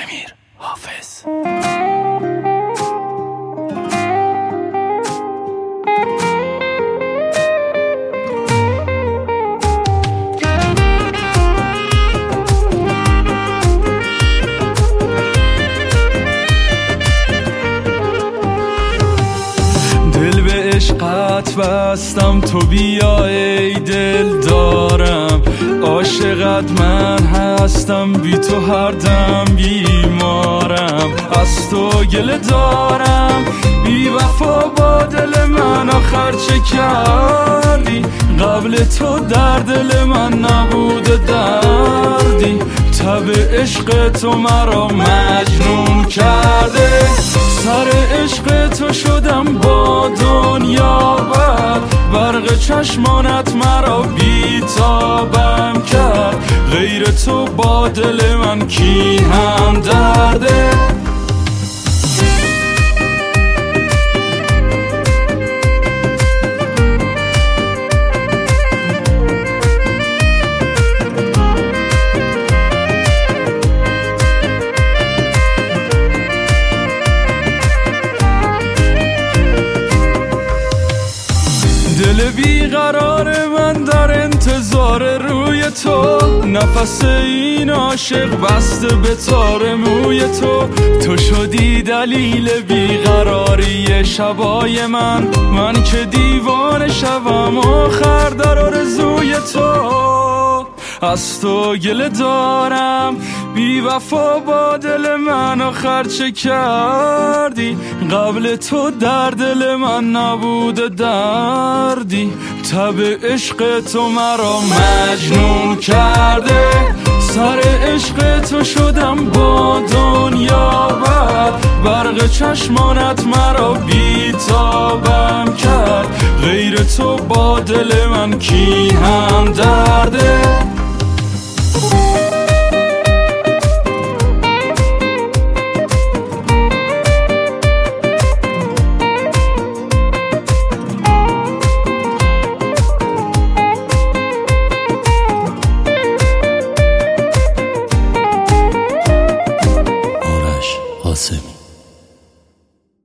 امیر حافظ. دل به عشقت بستم، تو بیا ای دل دارم، عاشقت من هستم، بی تو هر دم بیمارم، از تو گله دارم، بی وفا با دل من آخر چه کردی؟ قبل تو در دل من نبوده دردی، تب عشق تو مرا مجنون کرده، سر عشق تو شدم با دنیا بد، برق چشمانت مرا بیتابم کرد، غیر تو با دل من کی هم درده؟ دل بیقرار من در انتظار روی تو، نفس این عاشق بسته به تار موی تو، تو شدی دلیل بیقراری شبای من که دیوانه شوم آخر در آرزوی تو، از تو گله دارم، بی وفا با دل من آخر چه کردی؟ قبل تو در دل من نبوده دردی، تب عشق تو مرا مجنون کرده، سر عشق تو شدم با دنیا بد، برق چشمانت مرا بیتابم کرد، غیر تو با دل من کی هم درده؟